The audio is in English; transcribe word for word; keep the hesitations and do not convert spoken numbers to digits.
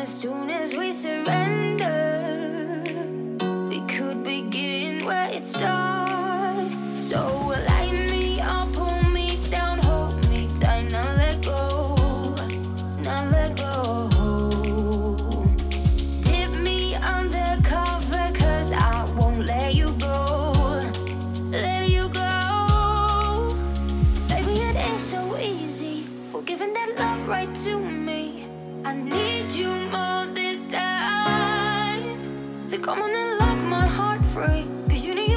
as soon as we surrender, we could begin where it started. So light me up, pull me down, hold me tight, now let go, now let go. Dip me undercover, cause I won't let you go, let you go. Baby, it is so easy for giving that love right to me. I need you more this time, so come on and lock my heart free, cause you know you